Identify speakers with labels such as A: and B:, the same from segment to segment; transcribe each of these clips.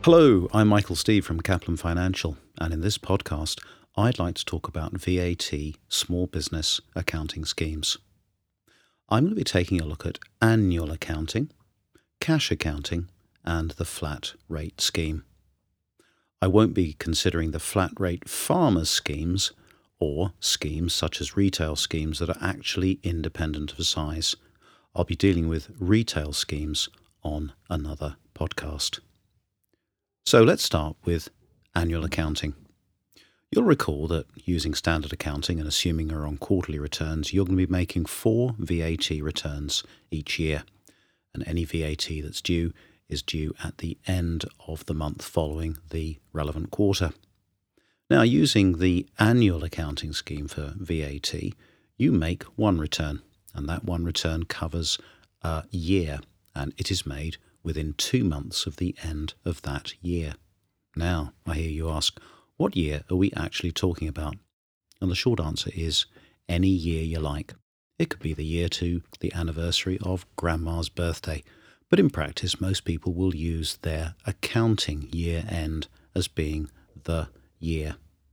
A: Hello, I'm Michael Steve from Kaplan Financial, and in this podcast, I'd like to talk about VAT small business accounting schemes. I'm going to be taking a look at annual accounting, cash accounting, and the flat rate scheme. I won't be considering the flat rate farmers schemes or schemes such as retail schemes that are actually independent of size. I'll be dealing with retail schemes on another podcast. So let's start with annual accounting. You'll recall that using standard accounting and assuming you're on quarterly returns, you're going to be making 4 VAT returns each year. And any VAT that's due is due at the end of the month following the relevant quarter. Now, using the annual accounting scheme for VAT, you make one return, and that one return covers a year, and it is made within 2 months of the end of that year. Now, I hear you ask, what year are we actually talking about? And the short answer is any year you like. It could be the year to the anniversary of Grandma's birthday, but in practice, most people will use their accounting year end as being the year.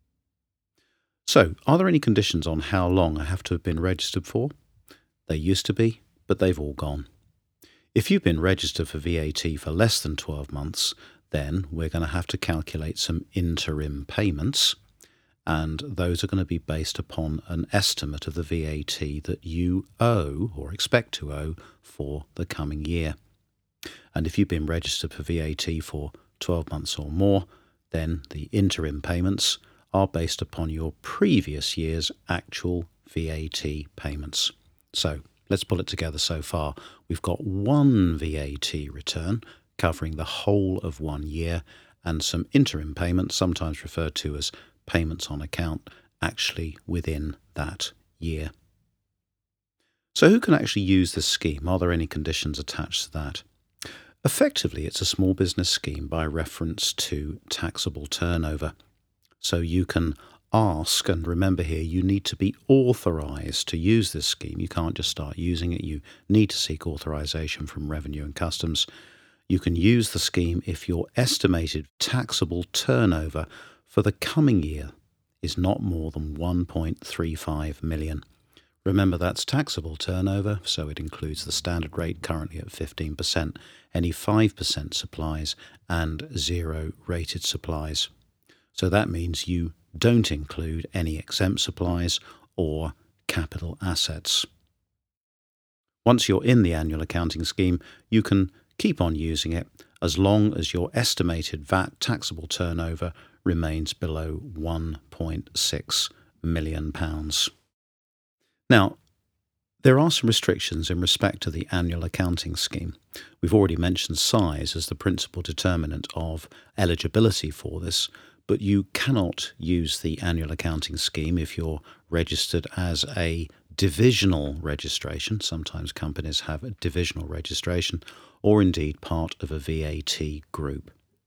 A: So, are there any conditions on how long I have to have been registered for? They used to be, but they've all gone. If you've been registered for VAT for less than 12 months, then we're going to have to calculate some interim payments, and those are going to be based upon an estimate of the VAT that you owe or expect to owe for the coming year. And if you've been registered for VAT for 12 months or more, then the interim payments are based upon your previous year's actual VAT payments. So, let's pull it together so far. We've got one VAT return covering the whole of 1 year and some interim payments, sometimes referred to as payments on account, actually within that year. So who can actually use this scheme? Are there any conditions attached to that? Effectively, it's a small business scheme by reference to taxable turnover. So you can ask, and remember here, you need to be authorised to use this scheme. You can't just start using it. You need to seek authorisation from Revenue and Customs. You can use the scheme if your estimated taxable turnover for the coming year is not more than 1.35 million. Remember, that's taxable turnover, so it includes the standard rate currently at 15%, any 5% supplies, and 0 rated supplies. So that means you don't include any exempt supplies or capital assets. Once you're in the annual accounting scheme, you can keep on using it as long as your estimated VAT taxable turnover remains below £1.6 million. Now, there are some restrictions in respect to the annual accounting scheme. We've already mentioned size as the principal determinant of eligibility for this, but you cannot use the annual accounting scheme if you're registered as a divisional registration. Sometimes companies have a divisional registration, or indeed part of a VAT group.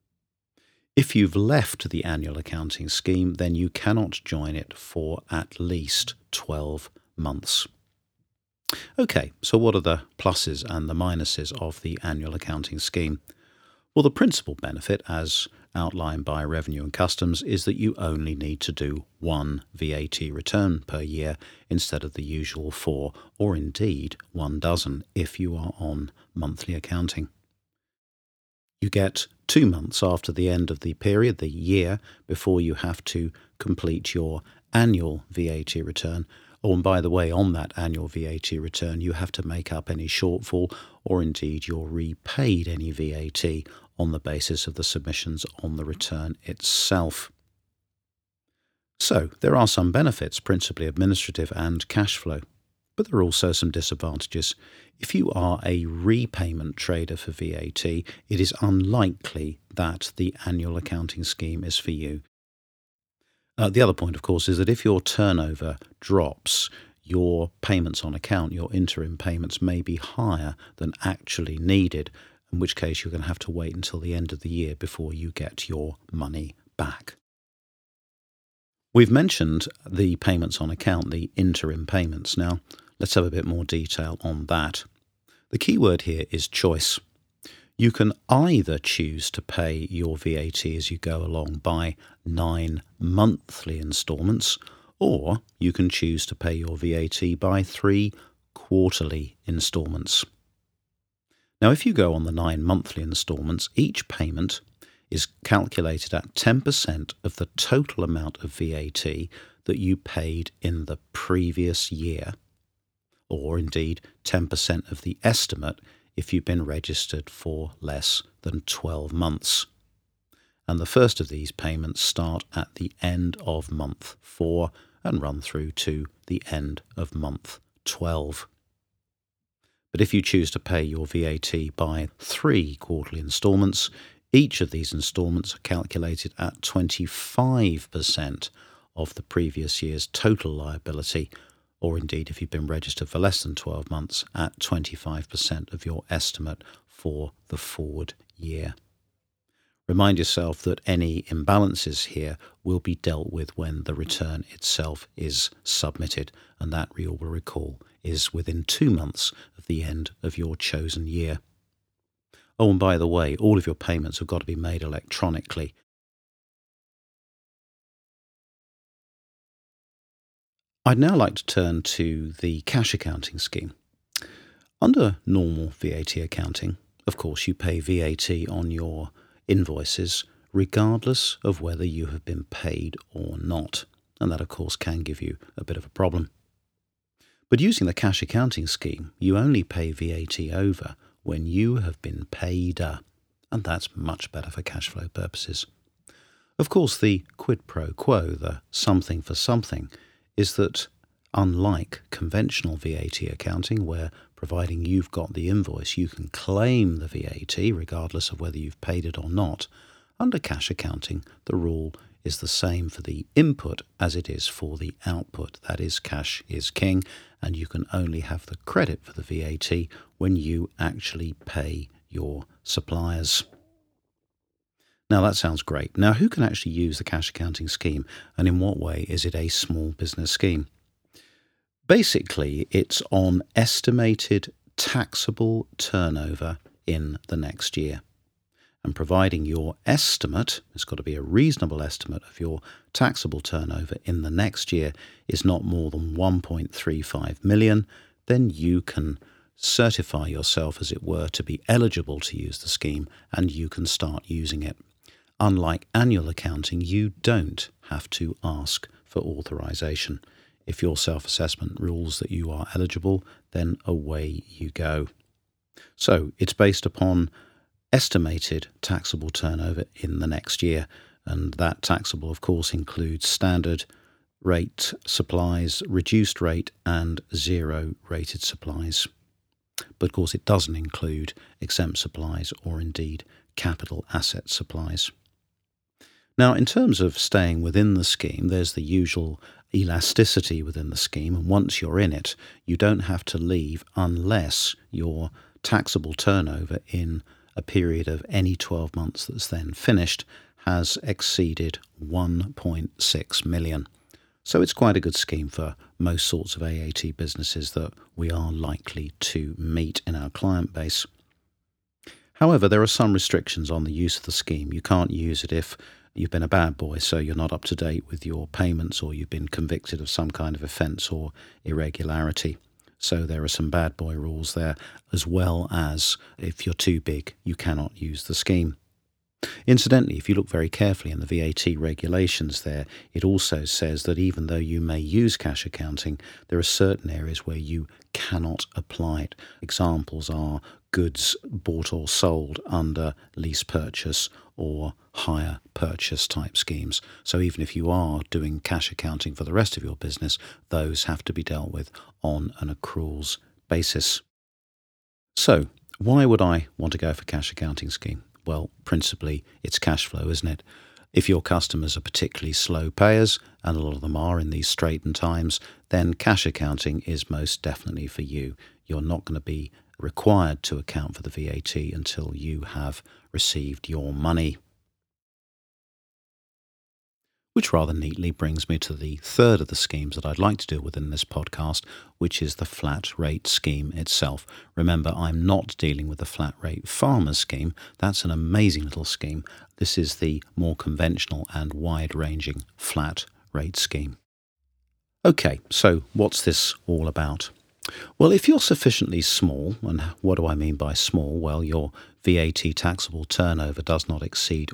A: If you've left the annual accounting scheme, then you cannot join it for at least 12 months. Okay, so what are the pluses and the minuses of the annual accounting scheme? Well, the principal benefit, as outlined by Revenue and Customs, is that you only need to do one VAT return per year instead of the usual 4, or indeed 1 dozen if you are on monthly accounting. You get 2 months after the end of the period, the year, before you have to complete your annual VAT return. Oh, and by the way, on that annual VAT return, you have to make up any shortfall, or indeed you're repaid any VAT on the basis of the submissions on the return itself. So, there are some benefits, principally administrative and cash flow, but there are also some disadvantages. If you are a repayment trader for VAT, it is unlikely that the annual accounting scheme is for you. The other point, of course, is that if your turnover drops, your payments on account, your interim payments, may be higher than actually needed, in which case you're going to have to wait until the end of the year before you get your money back. We've mentioned the payments on account, the interim payments. Now, let's have a bit more detail on that. The key word here is choice. You can either choose to pay your VAT as you go along by 9 monthly instalments, or you can choose to pay your VAT by 3 quarterly instalments. Now, if you go on the 9 monthly instalments, each payment is calculated at 10% of the total amount of VAT that you paid in the previous year, or indeed 10% of the estimate if you've been registered for less than 12 months. And the first of these payments start at the end of month 4 and run through to the end of month 12. But if you choose to pay your VAT by 3 quarterly instalments, each of these instalments are calculated at 25% of the previous year's total liability, or indeed, if you've been registered for less than 12 months, at 25% of your estimate for the forward year. Remind yourself that any imbalances here will be dealt with when the return itself is submitted, and that, you will recall, is within 2 months of the end of your chosen year. Oh, and by the way, all of your payments have got to be made electronically. I'd now like to turn to the cash accounting scheme. Under normal VAT accounting, of course, you pay VAT on your invoices regardless of whether you have been paid or not, and that, of course, can give you a bit of a problem. But using the cash accounting scheme, you only pay VAT over when you have been paid, and that's much better for cash flow purposes. Of course, the quid pro quo, the something for something, is that unlike conventional VAT accounting, where providing you've got the invoice, you can claim the VAT regardless of whether you've paid it or not, under cash accounting, the rule is the same for the input as it is for the output. That is, cash is king, and you can only have the credit for the VAT when you actually pay your suppliers. Now, that sounds great. Now, who can actually use the cash accounting scheme, and in what way is it a small business scheme? Basically, it's on estimated taxable turnover in the next year. And providing your estimate, it's got to be a reasonable estimate of your taxable turnover in the next year, is not more than 1.35 million, then you can certify yourself, as it were, to be eligible to use the scheme, and you can start using it. Unlike annual accounting, you don't have to ask for authorization. If your self-assessment rules that you are eligible, then away you go. So it's based upon estimated taxable turnover in the next year, and that taxable, of course, includes standard rate supplies, reduced rate, and zero rated supplies. But of course, it doesn't include exempt supplies or indeed capital asset supplies. Now, in terms of staying within the scheme, there's the usual elasticity within the scheme, and once you're in it, you don't have to leave unless your taxable turnover in a period of any 12 months that's then finished has exceeded 1.6 million. So it's quite a good scheme for most sorts of AAT businesses that we are likely to meet in our client base. However, there are some restrictions on the use of the scheme. You can't use it if you've been a bad boy, so you're not up to date with your payments, or you've been convicted of some kind of offence or irregularity. So there are some bad boy rules there, as well as if you're too big, you cannot use the scheme. Incidentally, if you look very carefully in the VAT regulations there, it also says that even though you may use cash accounting, there are certain areas where you cannot apply it. Examples are goods bought or sold under lease purchase or hire purchase type schemes. So even if you are doing cash accounting for the rest of your business, those have to be dealt with on an accruals basis. So why would I want to go for cash accounting scheme? Well, principally, it's cash flow, isn't it? If your customers are particularly slow payers, and a lot of them are in these straitened times, then cash accounting is most definitely for you. You're not going to be required to account for the VAT until you have received your money. Which rather neatly brings me to the third of the schemes that I'd like to deal with in this podcast, which is the flat rate scheme itself. Remember, I'm not dealing with the flat rate farmers scheme. That's an amazing little scheme. This is the more conventional and wide-ranging flat rate scheme. Okay, so what's this all about? Well, if you're sufficiently small, and what do I mean by small? Well, your VAT taxable turnover does not exceed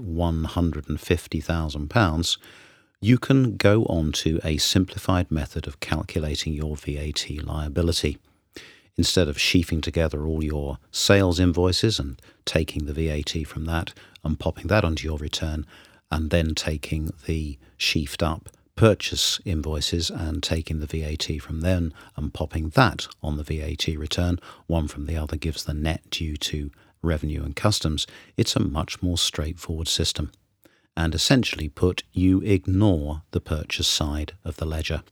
A: £150,000, you can go on to a simplified method of calculating your VAT liability. Instead of sheafing together all your sales invoices and taking the VAT from that and popping that onto your return, and then taking the sheafed up purchase invoices and taking the VAT from them and popping that on the VAT return, one from the other gives the net due to Revenue and Customs. It's a much more straightforward system. And essentially put, you ignore the purchase side of the ledger.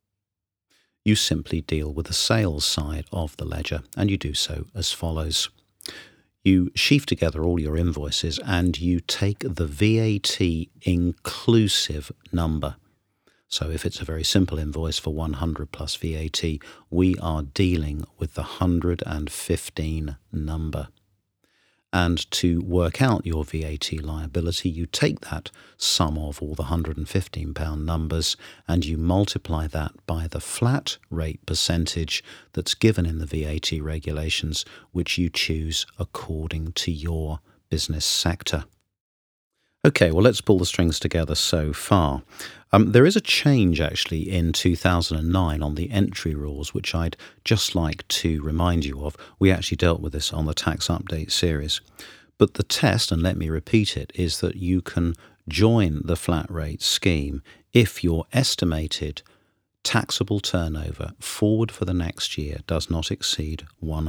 A: You simply deal with the sales side of the ledger, and you do so as follows. You sheaf together all your invoices and you take the VAT inclusive number. So if it's a very simple invoice for 100 plus VAT, we are dealing with the 115 number. And to work out your VAT liability, you take that sum of all the £115 numbers and you multiply that by the flat rate percentage that's given in the VAT regulations, which you choose according to your business sector. Okay, well, let's pull the strings together so far. There is a change actually in 2009 on the entry rules, which I'd just like to remind you of. We actually dealt with this on the Tax Update series. But the test, and let me repeat it, is that you can join the flat rate scheme if your estimated taxable turnover forward for the next year does not exceed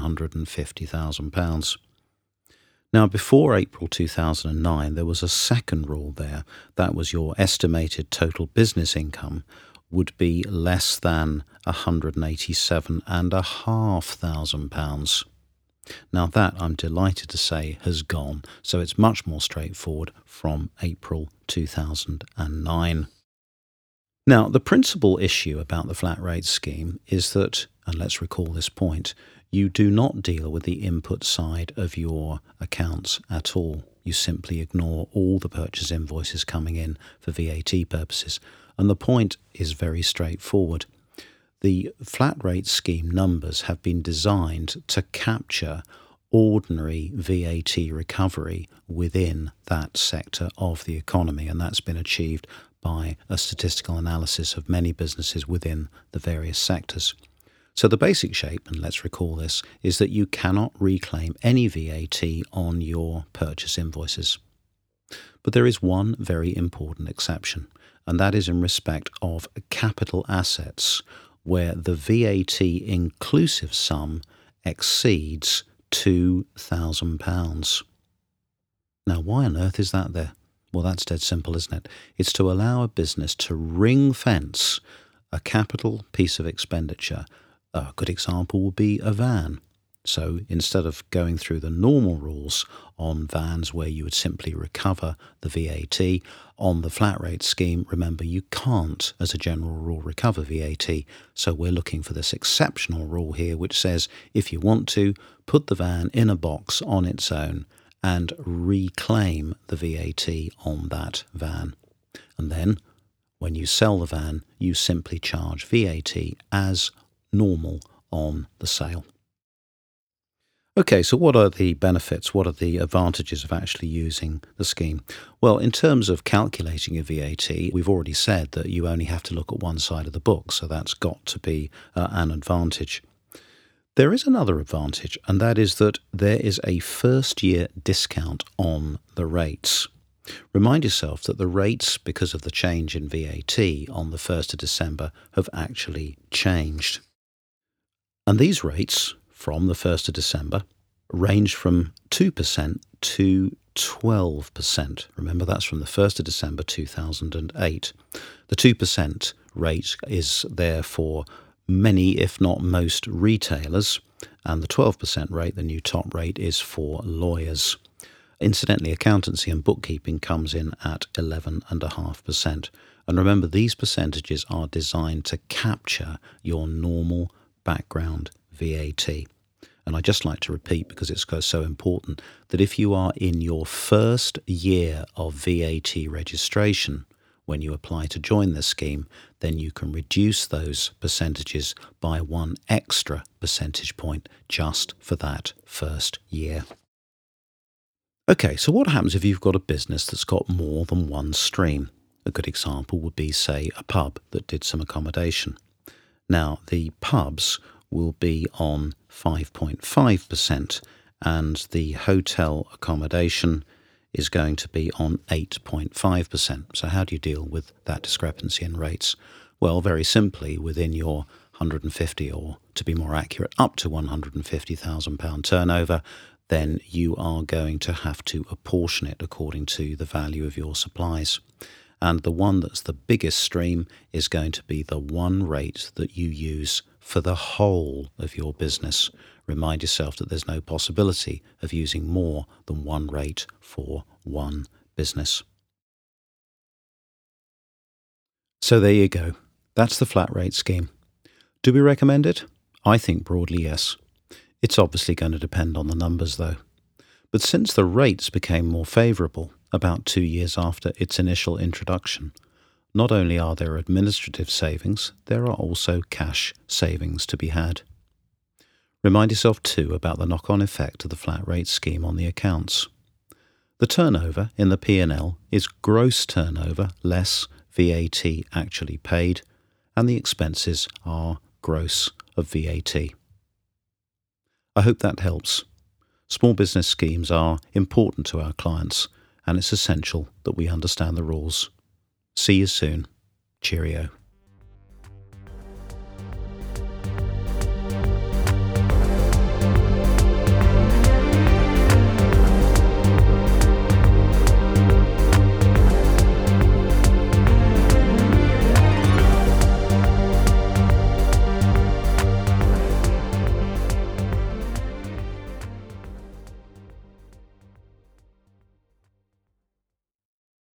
A: £150,000. Now, before April 2009, there was a second rule there. That was your estimated total business income would be less than £187,500. Now, that, I'm delighted to say, has gone. So it's much more straightforward from April 2009. Now, the principal issue about the flat rate scheme is that, and let's recall this point, you do not deal with the input side of your accounts at all. You simply ignore all the purchase invoices coming in for VAT purposes. And the point is very straightforward. The flat rate scheme numbers have been designed to capture ordinary VAT recovery within that sector of the economy, and that's been achieved by a statistical analysis of many businesses within the various sectors. So the basic shape, and let's recall this, is that you cannot reclaim any VAT on your purchase invoices. But there is one very important exception, and that is in respect of capital assets, where the VAT inclusive sum exceeds £2,000. Now, why on earth is that there? Well, that's dead simple, isn't it? It's to allow a business to ring-fence a capital piece of expenditure. A good example would be a van. So instead of going through the normal rules on vans where you would simply recover the VAT, on the flat rate scheme, remember, you can't, as a general rule, recover VAT. So we're looking for this exceptional rule here, which says if you want to, put the van in a box on its own and reclaim the VAT on that van. And then when you sell the van, you simply charge VAT as normal on the sale. Okay, so what are the benefits? What are the advantages of actually using the scheme? Well, in terms of calculating your VAT, we've already said that you only have to look at one side of the book, so that's got to be an advantage. There is another advantage, and that is that there is a first-year discount on the rates. Remind yourself that the rates, because of the change in VAT on the 1st of December, have actually changed. And these rates, from the 1st of December, range from 2% to 12%. Remember, that's from the 1st of December 2008. The 2% rate is there for many, if not most, retailers, and the 12% rate, the new top rate, is for lawyers. Incidentally, accountancy and bookkeeping comes in at 11.5%. And remember, these percentages are designed to capture your normal background VAT. And I just like to repeat, because it's so important, that if you are in your first year of VAT registration when you apply to join the scheme, then you can reduce those percentages by 1 extra percentage point just for that first year. Okay, so what happens if you've got a business that's got more than one stream? A good example would be, say, a pub that did some accommodation. Now, the pubs will be on 5.5% and the hotel accommodation is going to be on 8.5%. So how do you deal with that discrepancy in rates? Well, very simply, within your 150, or to be more accurate, up to £150,000 turnover, then you are going to have to apportion it according to the value of your supplies. And the one that's the biggest stream is going to be the one rate that you use for the whole of your business. Remind yourself that there's no possibility of using more than one rate for one business. So there you go. That's the flat rate scheme. Do we recommend it? I think broadly yes. It's obviously going to depend on the numbers though. But since the rates became more favourable about 2 years after its initial introduction, not only are there administrative savings, there are also cash savings to be had. Remind yourself too about the knock-on effect of the flat rate scheme on the accounts. The turnover in the P&L is gross turnover less VAT actually paid, and the expenses are gross of VAT. I hope that helps. Small business schemes are important to our clients, and it's essential that we understand the rules. See you soon. Cheerio.